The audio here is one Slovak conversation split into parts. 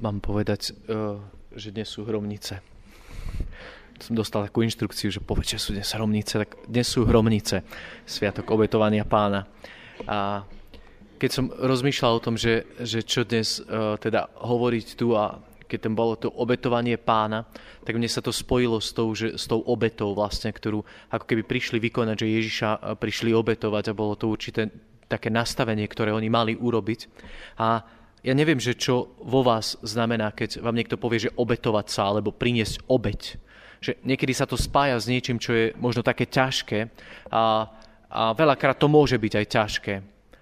mám povedať, že dnes sú hromnice. Som dostal takú inštrukciu, že povedz, že sú dnes hromnice, tak dnes sú hromnice, sviatok obetovania Pána. A keď som rozmýšľal o tom, že čo dnes teda hovoriť tu a keď tam bolo to obetovanie Pána, tak mne sa to spojilo s tou obetou vlastne, ktorú ako keby prišli vykonať, že Ježiša prišli obetovať a bolo to určité také nastavenie, ktoré oni mali urobiť. A ja neviem, že čo vo vás znamená, keď vám niekto povie, že obetovať sa alebo priniesť obeť. Že niekedy sa to spája s niečím, čo je možno také ťažké a veľakrát to môže byť aj ťažké.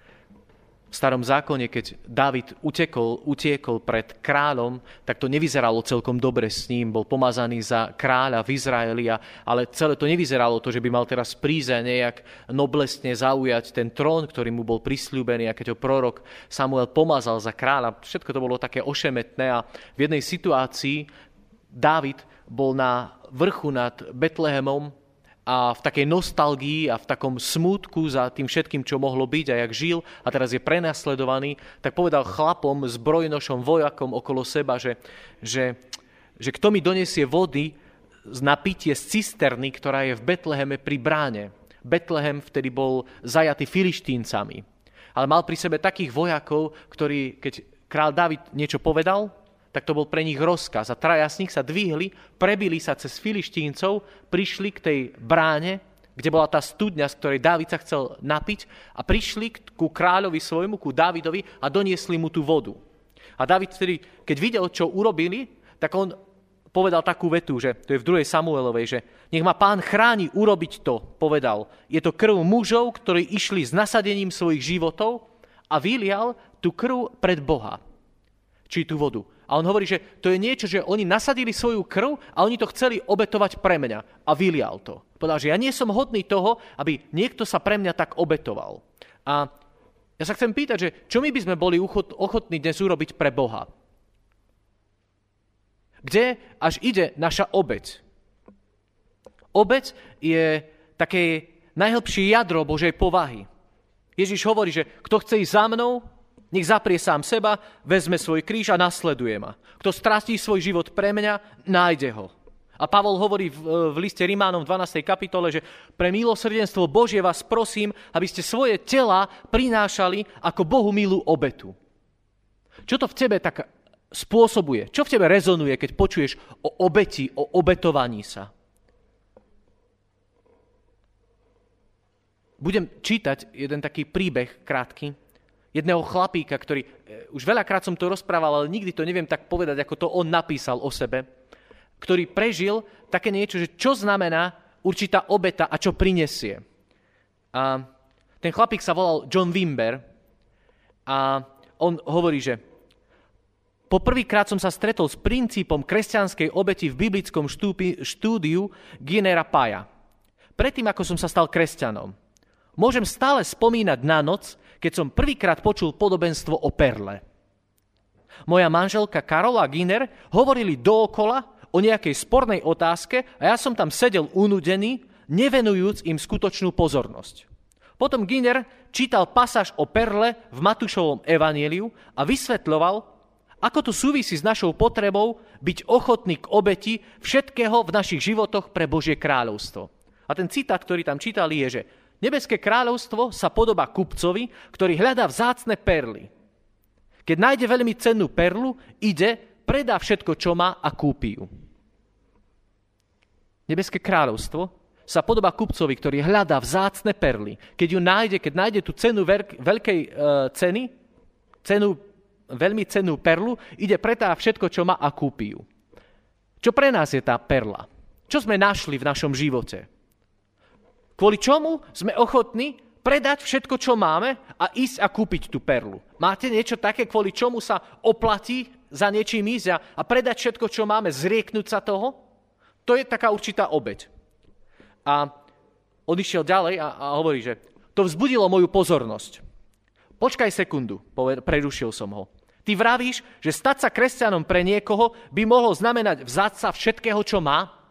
V starom zákone, keď Dávid utiekol pred kráľom, tak to nevyzeralo celkom dobre s ním. Bol pomazaný za kráľa v Izraeli, ale celé to nevyzeralo to, že by mal teraz prísť nejak noblesne zaujať ten trón, ktorý mu bol prisľúbený. A keď ho prorok Samuel pomazal za kráľa, všetko to bolo také ošemetné. A v jednej situácii Dávid bol na vrchu nad Betlehemom a v takej nostalgii a v takom smútku za tým všetkým, čo mohlo byť a jak žil a teraz je prenasledovaný, tak povedal chlapom, zbrojnošom, vojakom okolo seba, že kto mi donesie vody na pitie z cisterny, ktorá je v Betleheme pri bráne. Betlehem vtedy bol zajatý Filištíncami. Ale mal pri sebe takých vojakov, ktorí, keď kráľ Dávid niečo povedal, tak to bol pre nich rozkaz. A traja z nich sa dvihli, prebili sa cez Filištíncov, prišli k tej bráne, kde bola tá studňa, z ktorej Dávid sa chcel napiť a prišli ku kráľovi svojmu, ku Dávidovi a doniesli mu tú vodu. A Dávid vtedy, keď videl, čo urobili, tak on povedal takú vetu, že to je v 2. Samuelovej, že nech ma Pán chráni urobiť to, povedal. Je to krv mužov, ktorí išli s nasadením svojich životov a vylial tú krv pred Boha. Či tú vodu. A on hovorí, že to je niečo, že oni nasadili svoju krv a oni to chceli obetovať pre mňa. A vylial to. Povedal, že ja nie som hodný toho, aby niekto sa pre mňa tak obetoval. A ja sa chcem pýtať, že čo my by sme boli ochotní dnes urobiť pre Boha? Kde až ide naša obeť? Obeť je také najhlbšie jadro Božej povahy. Ježiš hovorí, že kto chce ísť za mnou, nech zaprie sám seba, vezme svoj kríž a nasleduje ma. Kto stratí svoj život pre mňa, nájde ho. A Pavol hovorí v liste Rimánom v 12. kapitole, že pre milosrdenstvo Božie vás prosím, aby ste svoje tela prinášali ako Bohu milú obetu. Čo to v tebe tak spôsobuje? Čo v tebe rezonuje, keď počuješ o obeti, o obetovaní sa? Budem čítať jeden taký príbeh krátky, jedného chlapíka, ktorý, už veľakrát som to rozprával, ale nikdy to neviem tak povedať, ako to on napísal o sebe, ktorý prežil také niečo, že čo znamená určitá obeta a čo prinesie. A ten chlapík sa volal John Wimber a on hovorí, že poprvýkrát som sa stretol s princípom kresťanskej obeti v biblickom štúdiu Guinera Paya. Predtým, ako som sa stal kresťanom. Môžem stále spomínať na noc, keď som prvýkrát počul podobenstvo o perle. Moja manželka Karola Giner hovorili dookola o nejakej spornej otázke a ja som tam sedel unudený, nevenujúc im skutočnú pozornosť. Potom Giner čítal pasáž o perle v Matúšovom evanjeliu a vysvetľoval, ako to súvisí s našou potrebou byť ochotný k obeti všetkého v našich životoch pre Božie kráľovstvo. A ten citát, ktorý tam čítali, je, že Nebeské kráľovstvo sa podobá kupcovi, ktorý hľadá vzácne perly. Keď nájde veľmi cennú perlu, ide, predá všetko, čo má a kúpi ju. Nebeské kráľovstvo sa podobá kupcovi, ktorý hľadá vzácne perly. Keď nájde tú cenu veľkej ceny, veľmi cennú perlu, ide, predá všetko, čo má a kúpi ju. Čo pre nás je tá perla? Čo sme našli v našom živote? Kvôli čomu sme ochotní predať všetko, čo máme a ísť a kúpiť tú perlu? Máte niečo také, kvôli čomu sa oplatí za niečím ísť a predať všetko, čo máme, zrieknúť sa toho? To je taká určitá obeť. A on išiel ďalej a hovorí, že to vzbudilo moju pozornosť. Počkaj sekundu, prerušil som ho. Ty vravíš, že stať sa kresťanom pre niekoho by mohlo znamenať vzáť sa všetkého, čo má?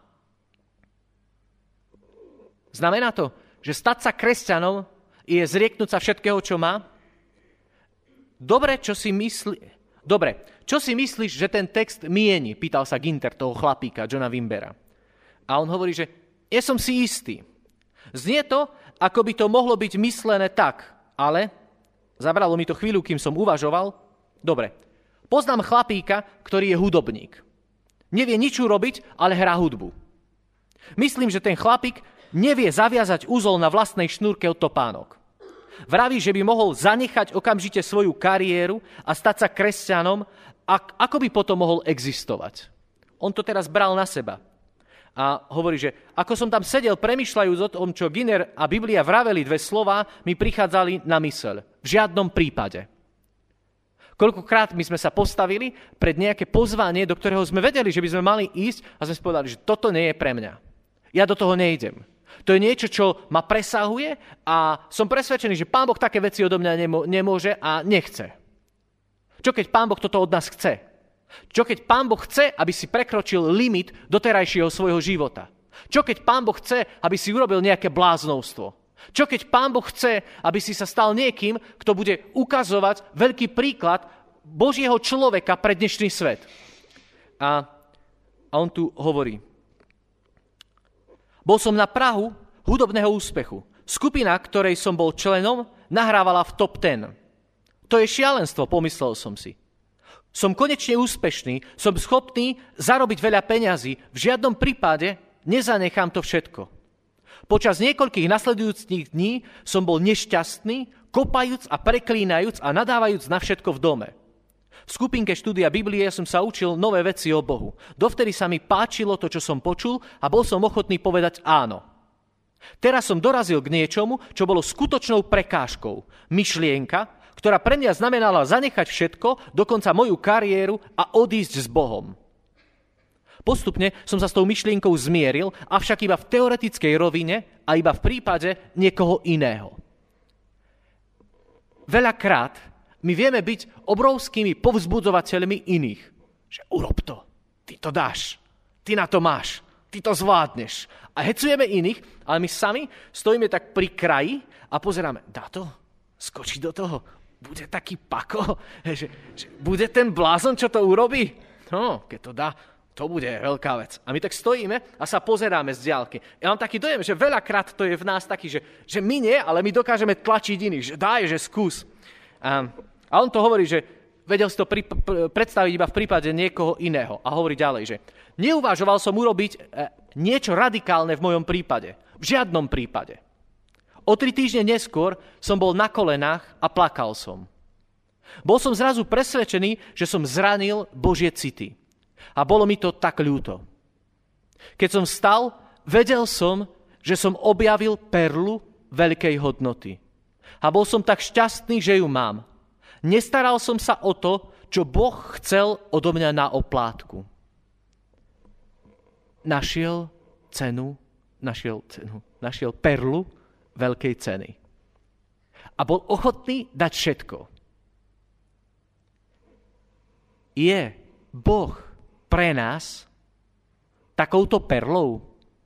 Znamená to, že stať sa kresťanom je zrieknúť sa všetkého, čo má? Dobre, čo si myslí. Dobre, čo si myslíš, že ten text mieni? Pýtal sa Ginter, toho chlapíka, Johna Wimbera. A on hovorí, že ja som si istý. Znie to, ako by to mohlo byť myslené tak, ale zabralo mi to chvíľu, kým som uvažoval. Dobre, poznám chlapíka, ktorý je hudobník. Nevie nič urobiť, ale hrá hudbu. Myslím, že ten chlapík nevie zaviazať úzol na vlastnej šnúrke od topánok. Vraví, že by mohol zanechať okamžite svoju kariéru a stať sa kresťanom, ako by potom mohol existovať. On to teraz bral na seba. A hovorí, že ako som tam sedel premýšľajúc o tom, čo Giner a Biblia vraveli, dve slová mi prichádzali na myseľ. V žiadnom prípade. Koľkokrát my sme sa postavili pred nejaké pozvanie, do ktorého sme vedeli, že by sme mali ísť a sme si povedali, že toto nie je pre mňa. Ja do toho nejdem. To je niečo, čo ma presahuje a som presvedčený, že Pán Boh také veci odo mňa nemôže a nechce. Čo keď Pán Boh toto od nás chce? Čo keď Pán Boh chce, aby si prekročil limit doterajšieho svojho života? Čo keď Pán Boh chce, aby si urobil nejaké bláznovstvo? Čo keď Pán Boh chce, aby si sa stal niekým, kto bude ukazovať veľký príklad Božieho človeka pre dnešný svet? A on tu hovorí: bol som na prahu hudobného úspechu. Skupina, ktorej som bol členom, nahrávala v top 10. To je šialenstvo, pomyslel som si. Som konečne úspešný, som schopný zarobiť veľa peňazí. V žiadnom prípade nezanechám to všetko. Počas niekoľkých nasledujúcich dní som bol nešťastný, kopajúc a preklínajúc a nadávajúc na všetko v dome. V skupinke štúdia Biblie som sa učil nové veci o Bohu. Dovtedy sa mi páčilo to, čo som počul a bol som ochotný povedať áno. Teraz som dorazil k niečomu, čo bolo skutočnou prekážkou. Myšlienka, ktorá pre mňa znamenala zanechať všetko, dokonca moju kariéru a odísť s Bohom. Postupne som sa s tou myšlienkou zmieril, avšak iba v teoretickej rovine a iba v prípade niekoho iného. Veľakrát my vieme byť obrovskými povzbudzovateľmi iných. Že urob to, ty to dáš, ty na to máš, ty to zvládneš. A hecujeme iných, ale my sami stojíme tak pri kraji a pozeráme, dá to? Skočí do toho? Bude taký pako? Že bude ten blázon, čo to urobí? No, keď to dá, to bude veľká vec. A my tak stojíme a sa pozeráme z diaľky. Ja mám taký dojem, že veľakrát to je v nás taký, že my nie, ale my dokážeme tlačiť iných. Že daj, že skús. A on to hovorí, že vedel si to predstaviť iba v prípade niekoho iného. A hovorí ďalej, že neuvažoval som urobiť niečo radikálne v mojom prípade. V žiadnom prípade. O 3 týždne neskôr som bol na kolenách a plakal som. Bol som zrazu presvedčený, že som zranil Božie city. A bolo mi to tak ľúto. Keď som vstal, vedel som, že som objavil perlu veľkej hodnoty. A bol som tak šťastný, že ju mám. Nestaral som sa o to, čo Boh chcel odo mňa na oplátku. Našiel perlu veľkej ceny. A bol ochotný dať všetko. Je Boh pre nás takouto perlou?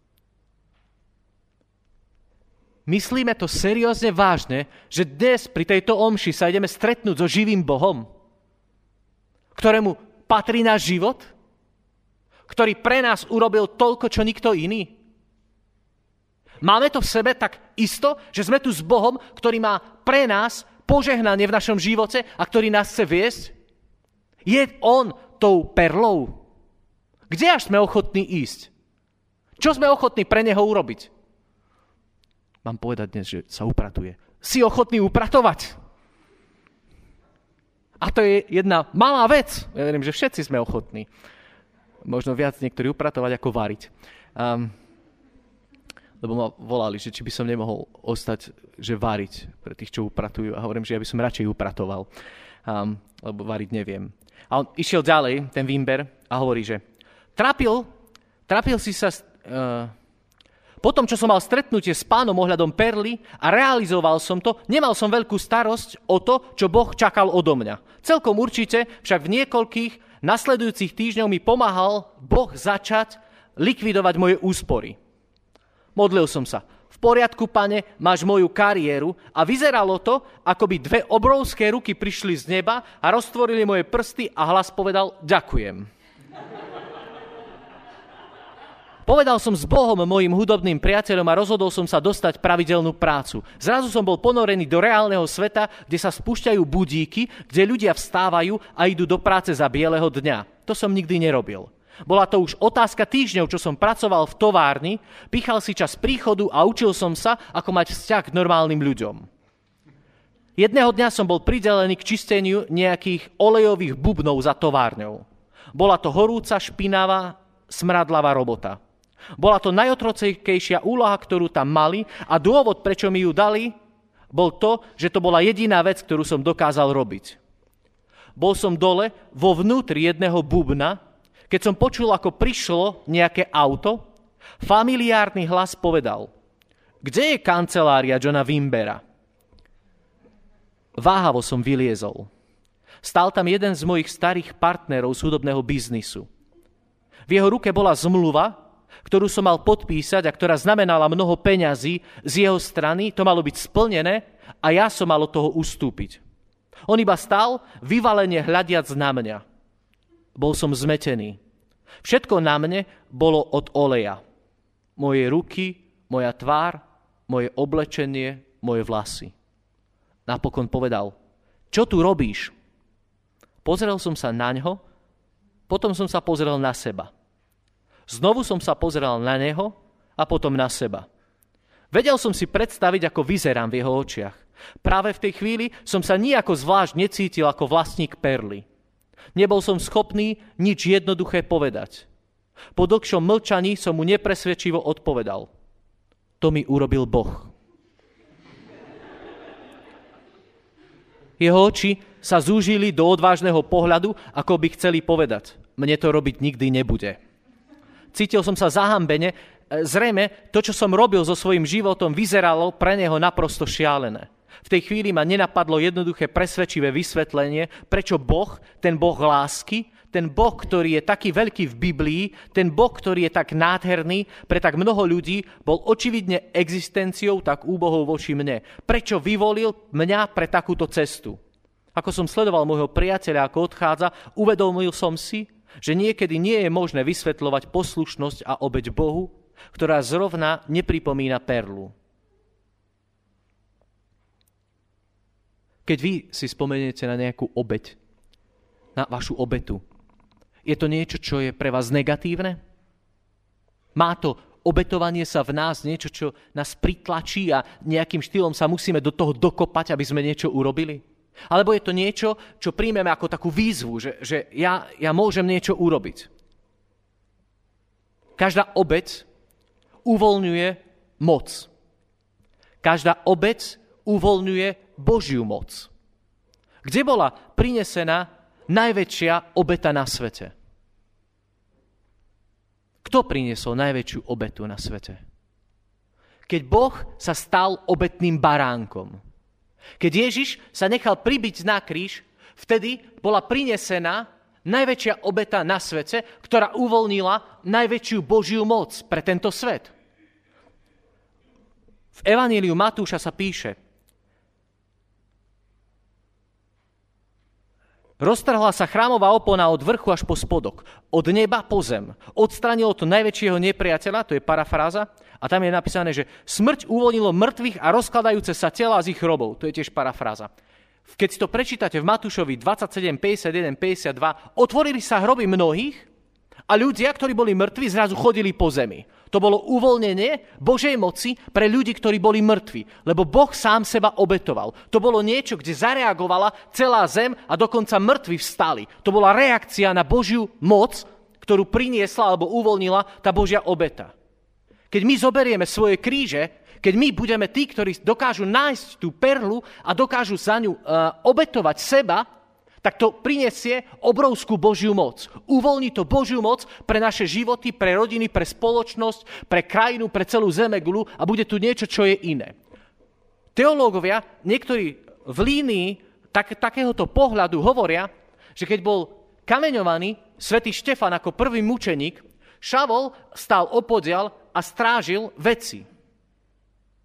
Myslíme to seriózne vážne, že dnes pri tejto omši sa ideme stretnúť so živým Bohom, ktorému patrí náš život, ktorý pre nás urobil toľko, čo nikto iný? Máme to v sebe tak isto, že sme tu s Bohom, ktorý má pre nás požehnanie v našom živote a ktorý nás chce viesť? Je on tou perlou? Kde až sme ochotní ísť? Čo sme ochotní pre neho urobiť? Mám povedať dnes, že sa upratuje. Si ochotný upratovať? A to je jedna malá vec. Ja verím, že všetci sme ochotní. Možno viac niektorí upratovať ako variť. Lebo ma volali, že či by som nemohol ostať, že variť pre tých, čo upratujú. A hovorím, že ja by som radšej upratoval. Lebo variť neviem. A on išiel ďalej, ten Wimber, a hovorí, že trápil si sa... Potom, čo som mal stretnutie s Pánom ohľadom perly a realizoval som to, nemal som veľkú starosť o to, čo Boh čakal odo mňa. Celkom určite, však v niekoľkých nasledujúcich týždňov mi pomáhal Boh začať likvidovať moje úspory. Modlil som sa. V V poriadku, pane, máš moju kariéru. A vyzeralo to, ako by dve obrovské ruky prišli z neba a roztvorili moje prsty a hlas povedal ďakujem. Povedal som s Bohom, mojim hudobným priateľom, a rozhodol som sa dostať pravidelnú prácu. Zrazu som bol ponorený do reálneho sveta, kde sa spúšťajú budíky, kde ľudia vstávajú a idú do práce za bieleho dňa. To som nikdy nerobil. Bola to už otázka týždňov, čo som pracoval v továrni, pichal si čas príchodu a učil som sa, ako mať vzťah k normálnym ľuďom. Jedného dňa som bol pridelený k čisteniu nejakých olejových bubnov za továrňou. Bola to horúca, špinavá, smradlavá robota. Bola to najotrocejkejšia úloha, ktorú tam mali, a dôvod, prečo mi ju dali, bol to, že to bola jediná vec, ktorú som dokázal robiť. Bol som dole vo vnútri jedného bubna, keď som počul, ako prišlo nejaké auto, familiárny hlas povedal: kde je kancelária Johna Wimbera? Váhavo som vyliezol. Stál tam jeden z mojich starých partnerov z hudobného biznisu. V jeho ruke bola zmluva, ktorú som mal podpísať a ktorá znamenala mnoho peňazí z jeho strany, to malo byť splnené a ja som mal od toho ustúpiť. On iba stál, vyvalene hľadiac na mňa. Bol som zmetený. Všetko na mne bolo od oleja. Moje ruky, moja tvár, moje oblečenie, moje vlasy. Napokon povedal: čo tu robíš? Pozrel som sa na ňo, potom som sa pozrel na seba. Znovu som sa pozeral na neho a potom na seba. Vedel som si predstaviť, ako vyzerám v jeho očiach. Práve v tej chvíli som sa nijako zvlášť necítil ako vlastník perly. Nebol som schopný nič jednoduché povedať. Po dlhšom mlčaní som mu nepresvedčivo odpovedal: to mi urobil Boh. Jeho oči sa zúžili do odvážneho pohľadu, ako by chceli povedať: mne to robiť nikdy nebude. Cítil som sa zahambene. Zrejme to, čo som robil so svojím životom, vyzeralo pre neho naprosto šialené. V tej chvíli ma nenapadlo jednoduché presvedčivé vysvetlenie, prečo Boh, ten Boh lásky, ten Boh, ktorý je taký veľký v Biblii, ten Boh, ktorý je tak nádherný pre tak mnoho ľudí, bol očividne existenciou tak úbohou voči mne. Prečo vyvolil mňa pre takúto cestu? Ako som sledoval môjho priateľa, ako odchádza, uvedomil som si, že niekedy nie je možné vysvetľovať poslušnosť a obeť Bohu, ktorá zrovna nepripomína perlu. Keď vy si spomeniete na nejakú obeť, na vašu obetu, je to niečo, čo je pre vás negatívne? Má to obetovanie sa v nás niečo, čo nás pritlačí a nejakým štýlom sa musíme do toho dokopať, aby sme niečo urobili? Alebo je to niečo, čo príjmeme ako takú výzvu, že ja môžem niečo urobiť. Každá obeť uvoľňuje moc. Každá obeť uvoľňuje Božiu moc. Kde bola prinesená najväčšia obeta na svete? Kto priniesol najväčšiu obetu na svete? Keď Boh sa stal obetným baránkom. Keď Ježiš sa nechal pribiť na kríž, vtedy bola prinesená najväčšia obeta na svete, ktorá uvoľnila najväčšiu Božiu moc pre tento svet. V Evaníliu Matúša sa píše: roztrhla sa chrámová opona od vrchu až po spodok, od neba po zem. Odstránilo to najväčšieho nepriateľa, to je parafráza, a tam je napísané, že smrť uvoľnilo mŕtvych a rozkladajúce sa tela z ich hrobov. To je tiež parafráza. Keď si to prečítate v Matúšovi 27, 51, 52, otvorili sa hroby mnohých a ľudia, ktorí boli mŕtvi, zrazu chodili po zemi. To bolo uvoľnenie Božej moci pre ľudí, ktorí boli mŕtvi, lebo Boh sám seba obetoval. To bolo niečo, kde zareagovala celá zem a dokonca mŕtvi vstali. To bola reakcia na Božiu moc, ktorú priniesla alebo uvoľnila tá Božia obeta. Keď my zoberieme svoje kríže, keď my budeme tí, ktorí dokážu nájsť tú perlu a dokážu za ňu obetovať seba, tak to prinesie obrovskú Božiu moc. Uvoľní to Božiu moc pre naše životy, pre rodiny, pre spoločnosť, pre krajinu, pre celú zemegulu a bude tu niečo, čo je iné. Teológovia, niektorí v línii takéhoto pohľadu hovoria, že keď bol kameňovaný svätý Štefan ako prvý mučeník, Šavol stál opodiaľ a strážil veci.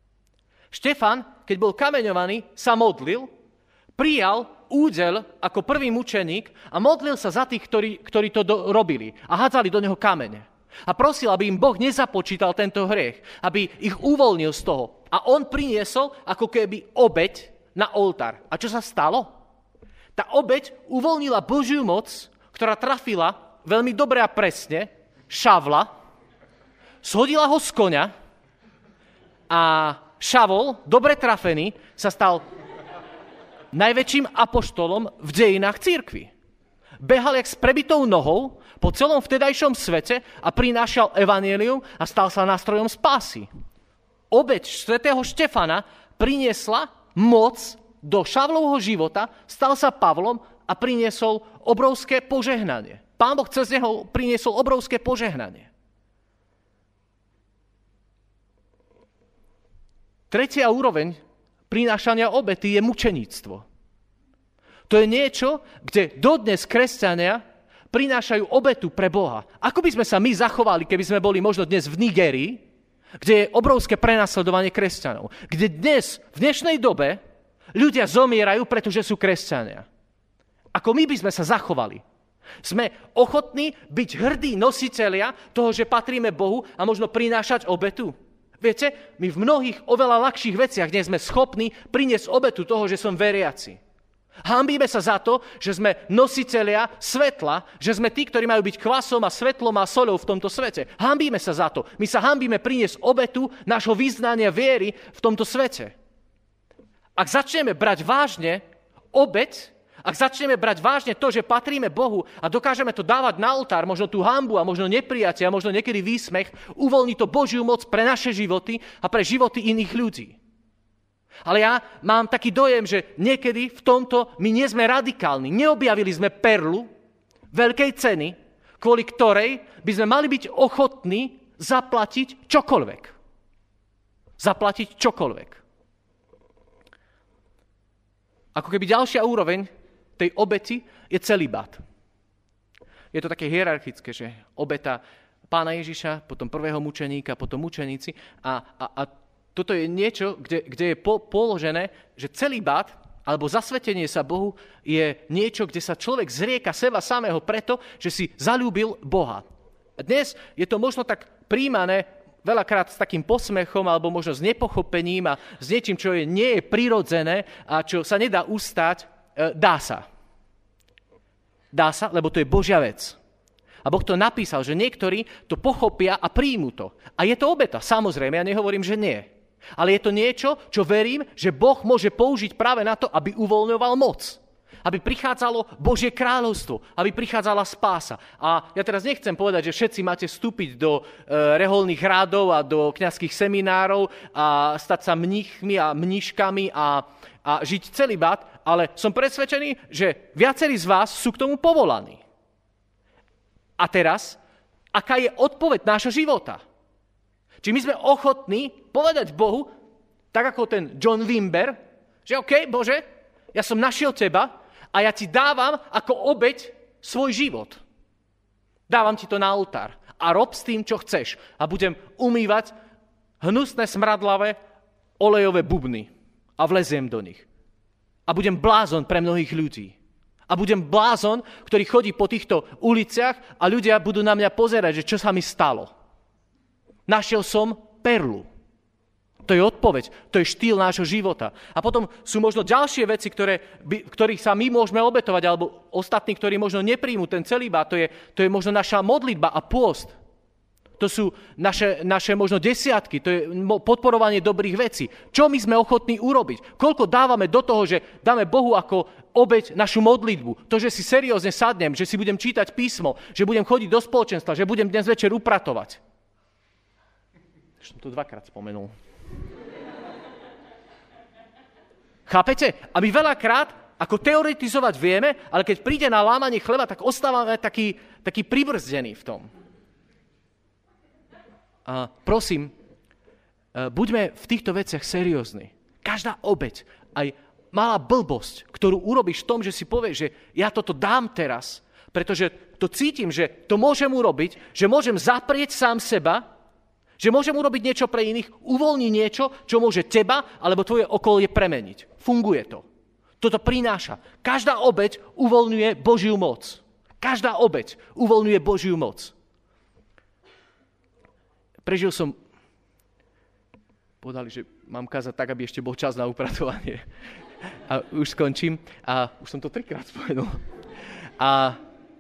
Štefan, keď bol kameňovaný, sa modlil, prijal údel ako prvý mučeník a modlil sa za tých, ktorí to robili a hádzali do neho kamene. A prosil, aby im Boh nezapočítal tento hriech, aby ich uvoľnil z toho. A on priniesol ako keby obeť na oltár. A čo sa stalo? Tá obeť uvoľnila Božiu moc, ktorá trafila veľmi dobre a presne Šavla, shodila ho z koňa a Šavol, dobre trafený, sa stal najväčším apoštolom v dejinách cirkvi. Behal jak s prebitou nohou po celom vtedajšom svete a prinášal evanjelium a stal sa nástrojom spásy. Obeť svätého Štefana priniesla moc do Šavlovho života, stal sa Pavlom a priniesol obrovské požehnanie. Pán Boh cez neho priniesol obrovské požehnanie. Tretia úroveň prinášania obety je mučeníctvo. To je niečo, kde dodnes kresťania prinášajú obetu pre Boha. Ako by sme sa my zachovali, keby sme boli možno dnes v Nigérii, kde je obrovské prenasledovanie kresťanov. Kde dnes, v dnešnej dobe, ľudia zomierajú, pretože sú kresťania. Ako my by sme sa zachovali? Sme ochotní byť hrdí nositelia toho, že patríme Bohu a možno prinášať obetu? Viete, my v mnohých oveľa ľahších veciach nie sme schopní priniesť obetu toho, že som veriaci. Hanbíme sa za to, že sme nositelia svetla, že sme tí, ktorí majú byť kvasom a svetlom a soľou v tomto svete. Hanbíme sa za to. My sa hanbíme priniesť obetu nášho vyznania viery v tomto svete. Ak začneme brať vážne obeť, ak začneme brať vážne to, že patríme Bohu a dokážeme to dávať na oltár, možno tú hanbu a možno neprijatie a možno niekedy výsmech, uvoľní to Božiu moc pre naše životy a pre životy iných ľudí. Ale ja mám taký dojem, že niekedy v tomto my nie sme radikálni. Neobjavili sme perlu veľkej ceny, kvôli ktorej by sme mali byť ochotní zaplatiť čokoľvek. Zaplatiť čokoľvek. Ako keby ďalšia úroveň tej obeti je celibát. Je to také hierarchické, že obeta Pána Ježiša, potom prvého mučeníka, potom mučeníci a toto je niečo, kde je položené, že celibát alebo zasvetenie sa Bohu je niečo, kde sa človek zrieka seba samého preto, že si zaľúbil Boha. A dnes je to možno tak príjmané veľakrát s takým posmechom alebo možno s nepochopením a s niečím, čo nie je prirodzené a čo sa nedá ustáť, dá sa. Dá sa, lebo to je Božia vec. A Boh to napísal, že niektorí to pochopia a príjmu to. A je to obeta, samozrejme, ja nehovorím, že nie. Ale je to niečo, čo verím, že Boh môže použiť práve na to, aby uvoľňoval moc. Aby prichádzalo Božie kráľovstvo, aby prichádzala spása. A ja teraz nechcem povedať, že všetci máte vstúpiť do reholných rádov a do kňazských seminárov a stať sa mníchmi a mníškami a žiť celibát, ale som presvedčený, že viacerí z vás sú k tomu povolaní. A teraz, aká je odpoveď nášho života? Či my sme ochotní povedať Bohu, tak ako ten John Wimber, že OK, Bože, ja som našiel teba a ja ti dávam ako obeť svoj život. Dávam ti to na oltár a rob s tým, čo chceš. A budem umývať hnusné, smradlavé, olejové bubny a vleziem do nich. A budem blázon pre mnohých ľudí. A budem blázon, ktorý chodí po týchto uliciach a ľudia budú na mňa pozerať, že čo sa mi stalo. Našiel som perlu. To je odpoveď, to je štýl nášho života. A potom sú možno ďalšie veci, ktorých sa my môžeme obetovať, alebo ostatní, ktorí možno nepríjmú ten celibát. To je možno naša modlitba a pôst. To sú naše možno desiatky, to je podporovanie dobrých vecí. Čo my sme ochotní urobiť? Koľko dávame do toho, že dáme Bohu ako obeť našu modlitbu? To, že si seriózne sadnem, že si budem čítať písmo, že budem chodiť do spoločenstva, že budem dnes večer upratovať. Už som to dvakrát spomenul. Chápete? A my veľakrát, ako teoretizovať vieme, ale keď príde na lámanie chleba, tak ostávame taký pribrzdený v tom. A prosím, buďme v týchto veciach seriózni. Každá obeť, aj malá blbosť, ktorú urobíš v tom, že si povieš, že ja toto dám teraz, pretože to cítim, že to môžem urobiť, že môžem zaprieť sám seba Že môžem urobiť niečo pre iných, uvoľniť niečo, čo môže teba alebo tvoje okolie premeniť. Funguje to. Toto prináša. Každá obeť uvoľňuje Božiu moc. Každá obeť uvoľňuje Božiu moc. Prežil som... Povedali, že mám kázať tak, aby ešte bol čas na upratovanie. A už skončím. A už som to 3-krát spomenul. A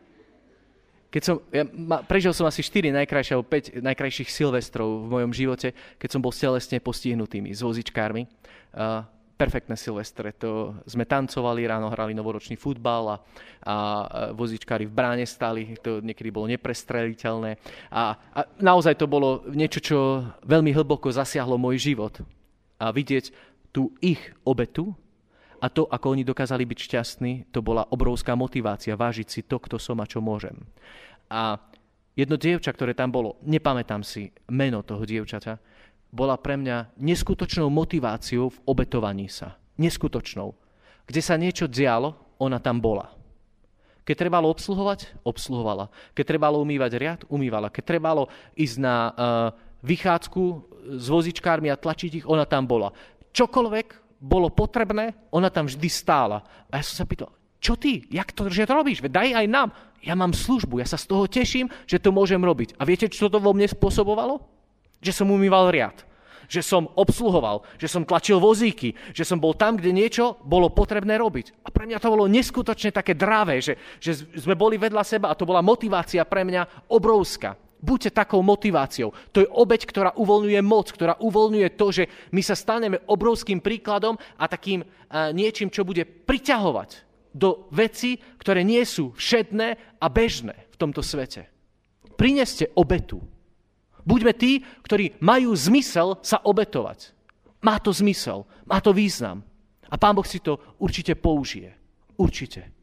prežil som asi 4 najkrajšie alebo 5 najkrajších Silvestrov v mojom živote, keď som bol stelesne postihnutými s vozičkármi. Perfektné Silvestre. To sme tancovali, ráno hrali novoročný futbal a vozičkári v bráne stali. To niekedy bolo neprestreliteľné. A naozaj to bolo niečo, čo veľmi hlboko zasiahlo môj život. A vidieť tú ich obetu a to, ako oni dokázali byť šťastní, to bola obrovská motivácia vážiť si to, kto som a čo môžem. A jedno dievča, ktoré tam bolo, nepamätám si meno toho dievčaťa, bola pre mňa neskutočnou motiváciou v obetovaní sa. Neskutočnou. Kde sa niečo dialo, ona tam bola. Keď trebalo obsluhovať, obsluhovala. Keď trebalo umývať riad, umývala. Keď trebalo ísť na vychádzku s vozičkármi a tlačiť ich, ona tam bola. Čokoľvek bolo potrebné, ona tam vždy stála. A ja som sa pýtal, čo ty? Jak to robíš? Daj aj nám. Ja mám službu, ja sa z toho teším, že to môžem robiť. A viete, čo to vo mne spôsobovalo? Že som umýval riad. Že som obsluhoval, že som tlačil vozíky, že som bol tam, kde niečo bolo potrebné robiť. A pre mňa to bolo neskutočne také dravé, že sme boli vedľa seba a to bola motivácia pre mňa obrovská. Buďte takou motiváciou. To je obeť, ktorá uvoľňuje moc, ktorá uvoľňuje to, že my sa staneme obrovským príkladom a takým niečím, čo bude priťahovať do vecí, ktoré nie sú všedné a bežné v tomto svete. Prineste obetu. Buďme tí, ktorí majú zmysel sa obetovať. Má to zmysel, má to význam. A Pán Boh si to určite použije. Určite.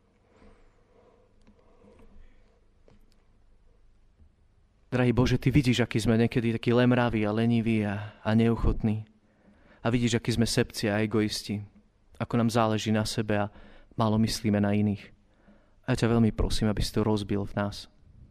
Drahý Bože, Ty vidíš, aký sme niekedy takí lemraví a leniví a neochotní. A vidíš, aký sme sebci a egoisti. Ako nám záleží na sebe a málo myslíme na iných. A ja ťa veľmi prosím, aby si to rozbil v nás.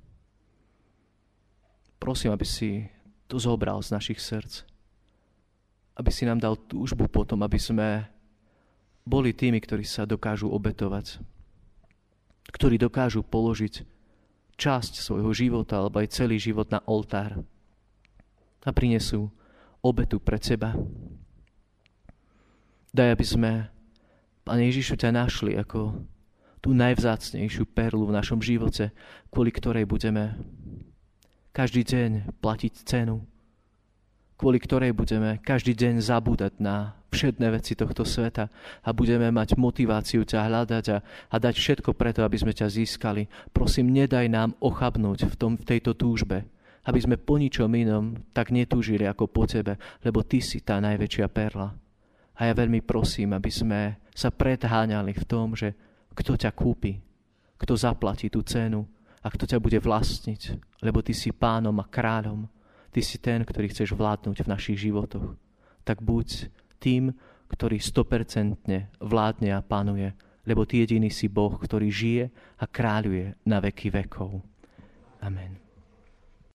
Prosím, aby si to zobral z našich srdc. Aby si nám dal túžbu potom, aby sme boli tými, ktorí sa dokážu obetovať. Ktorí dokážu položiť časť svojho života alebo aj celý život na oltár a prinesú obetu pre Teba. Daj, aby sme, Pane Ježišu, ťa našli ako tú najvzácnejšiu perlu v našom živote, kvôli ktorej budeme každý deň platiť cenu, kvôli ktorej budeme každý deň zabúdať na všedné veci tohto sveta a budeme mať motiváciu ťa hľadať a dať všetko preto, aby sme ťa získali. Prosím, nedaj nám ochabnúť v tejto túžbe, aby sme po ničom inom tak netúžili ako po Tebe, lebo Ty si tá najväčšia perla. A ja veľmi prosím, aby sme sa predháňali v tom, že kto ťa kúpi, kto zaplatí tú cenu a kto ťa bude vlastniť, lebo Ty si pánom a kráľom. Ty si ten, ktorý chceš vládnuť v našich životoch. Tak buď tým, ktorý 100% vládne a panuje, lebo Ty jediný si Boh, ktorý žije a kráľuje na veky vekov. Amen.